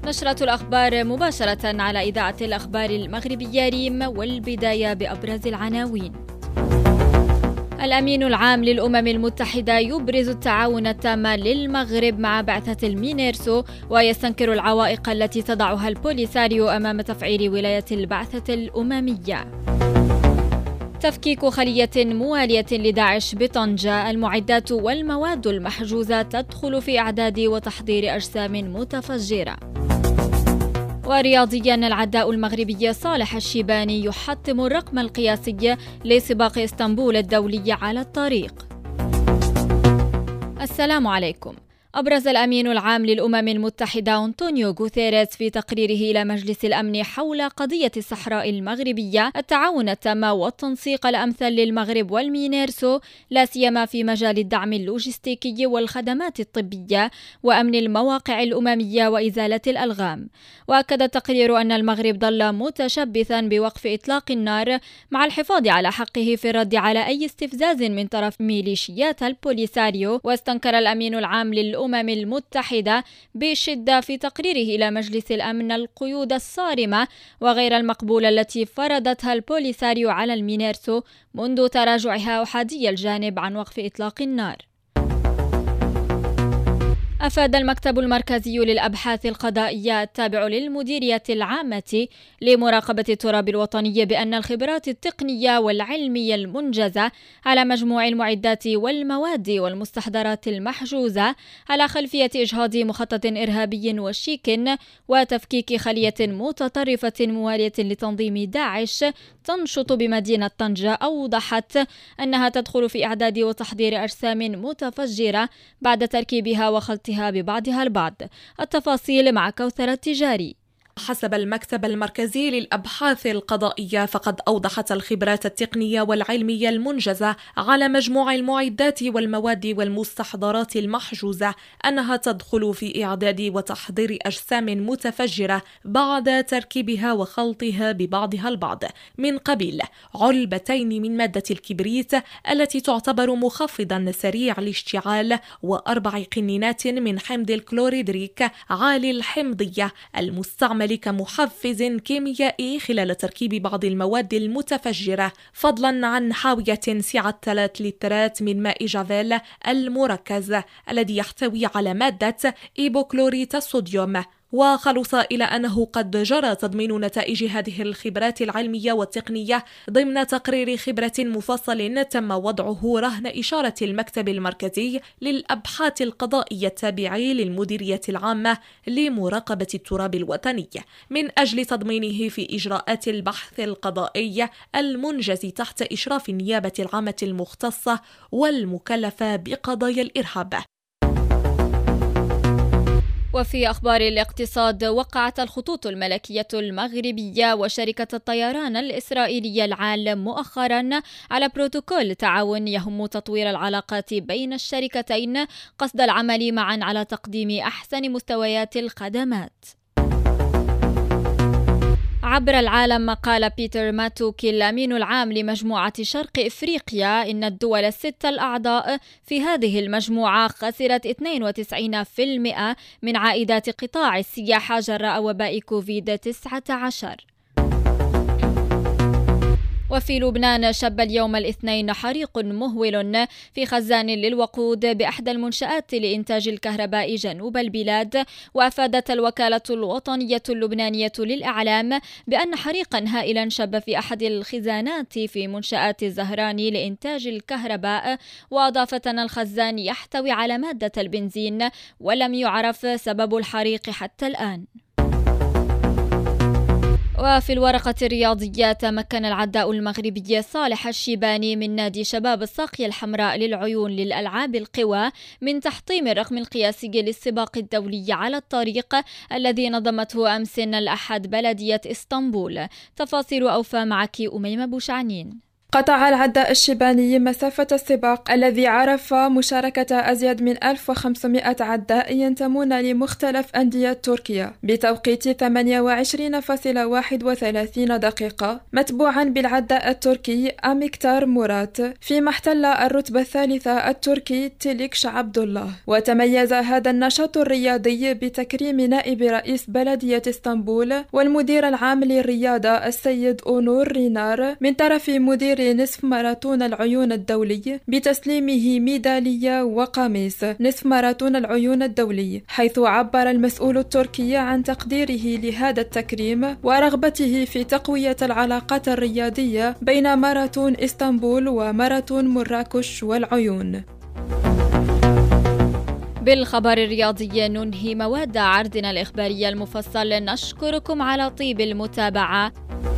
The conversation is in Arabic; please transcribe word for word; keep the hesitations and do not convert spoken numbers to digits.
نشرة الأخبار مباشرة على إذاعة الأخبار المغربية ريم، والبداية بأبرز العناوين. الأمين العام للأمم المتحدة يبرز التعاون التام للمغرب مع بعثة المينيرسو، ويستنكر العوائق التي تضعها البوليساريو أمام تفعيل ولاية البعثة الأممية. تفكيك خلية موالية لداعش بطنجة، المعدات والمواد المحجوزة تدخل في إعداد وتحضير أجسام متفجرة. ورياضيا، العداء المغربي صالح الشيباني يحطم الرقم القياسي لسباق اسطنبول الدولي على الطريق. السلام عليكم. أبرز الأمين العام للأمم المتحدة أنطونيو غوتيريس في تقريره إلى مجلس الأمن حول قضية الصحراء المغربية التعاون التام والتنسيق الأمثل للمغرب والمينيرسو، لا سيما في مجال الدعم اللوجستيكي والخدمات الطبية وأمن المواقع الأممية وإزالة الألغام. وأكد التقرير أن المغرب ظل متشبثا بوقف إطلاق النار مع الحفاظ على حقه في الرد على أي استفزاز من طرف ميليشيات البوليساريو. واستنكر الأمين العام للأمم الأمم المتحدة بشدة في تقريره إلى مجلس الأمن القيود الصارمة وغير المقبولة التي فرضتها البوليساريو على المينيرسو منذ تراجعها أحادي الجانب عن وقف إطلاق النار. أفاد المكتب المركزي للأبحاث القضائية التابع للمديرية العامة لمراقبة التراب الوطني بأن الخبرات التقنية والعلمية المنجزة على مجموع المعدات والمواد والمستحضرات المحجوزة على خلفية إجهاض مخطط إرهابي وشيك وتفكيك خلية متطرفة موالية لتنظيم داعش تنشط بمدينة طنجة، أوضحت أنها تدخل في إعداد وتحضير أجسام متفجرة بعد تركيبها وخلطها ببعضها البعض. التفاصيل مع كوثر التجاري. حسب المكتب المركزي للأبحاث القضائية، فقد أوضحت الخبرات التقنية والعلمية المنجزة على مجموع المعدات والمواد والمستحضرات المحجوزة أنها تدخل في إعداد وتحضير أجسام متفجرة بعد تركيبها وخلطها ببعضها البعض من قبيل علبتين من مادة الكبريت التي تعتبر مخفضا سريع الاشتعال، وأربع قنينات من حمض الكلوريدريك عالي الحمضية المستعمل كمحفز كيميائي خلال تركيب بعض المواد المتفجرة، فضلا عن حاوية سعة ثلاث لترات من ماء جافيل المركز الذي يحتوي على مادة إيبوكلوريت الصوديوم. وخلص إلى أنه قد جرى تضمين نتائج هذه الخبرات العلمية والتقنية ضمن تقرير خبرة مفصل تم وضعه رهن إشارة المكتب المركزي للأبحاث القضائية التابع للمديرية العامة لمراقبة التراب الوطني من أجل تضمينه في إجراءات البحث القضائي المنجز تحت إشراف النيابة العامة المختصة والمكلفة بقضايا الإرهاب. وفي أخبار الاقتصاد، وقعت الخطوط الملكية المغربية وشركة الطيران الإسرائيلية العال مؤخرا على بروتوكول تعاون يهم تطوير العلاقات بين الشركتين قصد العمل معا على تقديم أحسن مستويات الخدمات. عبر العالم، قال بيتر ماتوك الأمين العام لمجموعة شرق إفريقيا إن الدول الست الأعضاء في هذه المجموعة خسرت اثنين وتسعين بالمئة من عائدات قطاع السياحة جراء وباء كوفيد تسعة عشر. وفي لبنان، شب اليوم الاثنين حريق مهول في خزان للوقود بأحدى المنشآت لإنتاج الكهرباء جنوب البلاد. وأفادت الوكالة الوطنية اللبنانية للإعلام بأن حريقا هائلا شب في أحد الخزانات في منشآت الزهراني لإنتاج الكهرباء، وأضافت أن الخزان يحتوي على مادة البنزين ولم يعرف سبب الحريق حتى الآن. وفي الورقة الرياضية، تمكن العداء المغربي صالح الشيباني من نادي شباب الساقية الحمراء للعيون للألعاب القوى من تحطيم الرقم القياسي للسباق الدولي على الطريق الذي نظمته أمس الأحد بلدية اسطنبول. تفاصيل أوفى معك أميمة بوشعنين. قطع العداء الشيباني مسافة السباق الذي عرف مشاركة أزيد من ألف وخمسمائة عداء ينتمون لمختلف أندية تركيا بتوقيت ثمانية وعشرين فاصلة واحد وثلاثين دقيقة، متبوعا بالعداء التركي أميكتار مورات، فيما احتل الرتبة الثالثة التركي تيليكش عبد الله. وتميز هذا النشاط الرياضي بتكريم نائب رئيس بلدية اسطنبول والمدير العام للرياضة السيد أونور رينار من طرف مدير نصف ماراثون العيون الدولي بتسليمه ميدالية وقميص نصف ماراثون العيون الدولي، حيث عبر المسؤول التركي عن تقديره لهذا التكريم ورغبته في تقوية العلاقات الرياضية بين ماراثون اسطنبول وماراثون مراكش والعيون. بالخبر الرياضي ننهي مواد عرضنا الإخباري المفصل. نشكركم على طيب المتابعة.